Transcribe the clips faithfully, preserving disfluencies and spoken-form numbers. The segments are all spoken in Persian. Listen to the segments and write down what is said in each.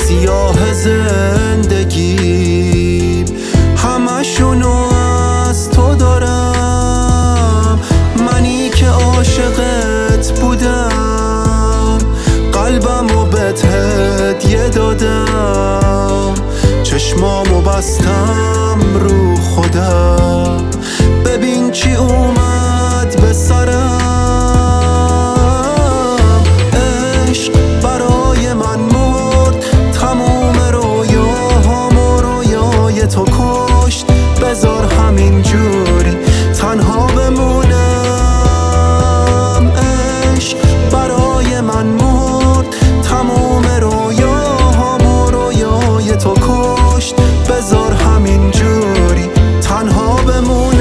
سیاه زندگی، همشونو از تو دارم. منی که عاشقت بودم، قلبمو بهت هدیه دادم. چشمامو بستم رو خودم، ببین چی اومد به سرم. عشق برای من مرد، تموم رویاهامو رویای تو کشت. بذار همین جوری تنها بمونم. عشق برای من مرد، تموم رویاهامو رویای تو کشت. بذار همین جوری تنها بمونم.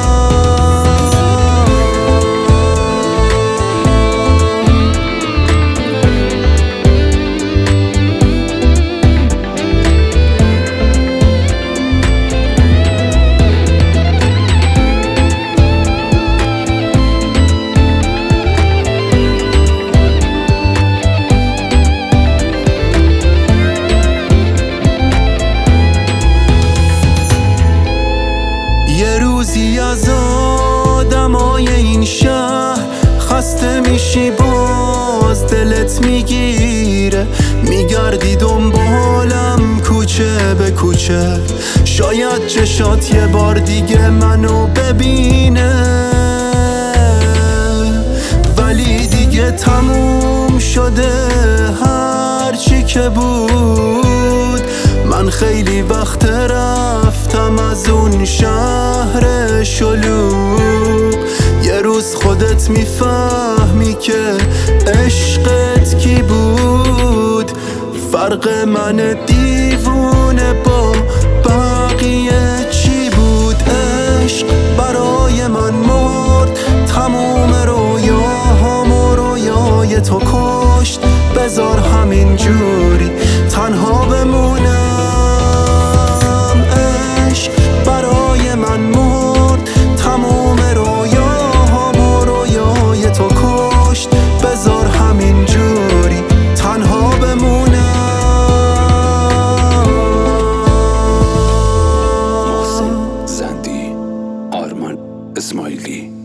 یه روزی از آدمای این شهر خسته میشی، باز دلت میگیره. میگردی دنبالم کوچه به کوچه، شاید چشات یه بار دیگه منو ببینه. ولی دیگه تموم شده هر چی که بود. من خیلی وقت رفتم از اون شهر شلوغ. یه روز خودت میفهمی که عشقت کی بود. فرق من دیوونه با بقیه چی بود؟ عشق برای من مرد، تموم رویاهامو رویای تو کشت. بذار همین جوری تنها بمونم. عشق برای من مرد، تموم رویاهامو رویای تو کشت. بذار همین جوری تنها بمونم. محسن زندی، آرمان اسماعیلی.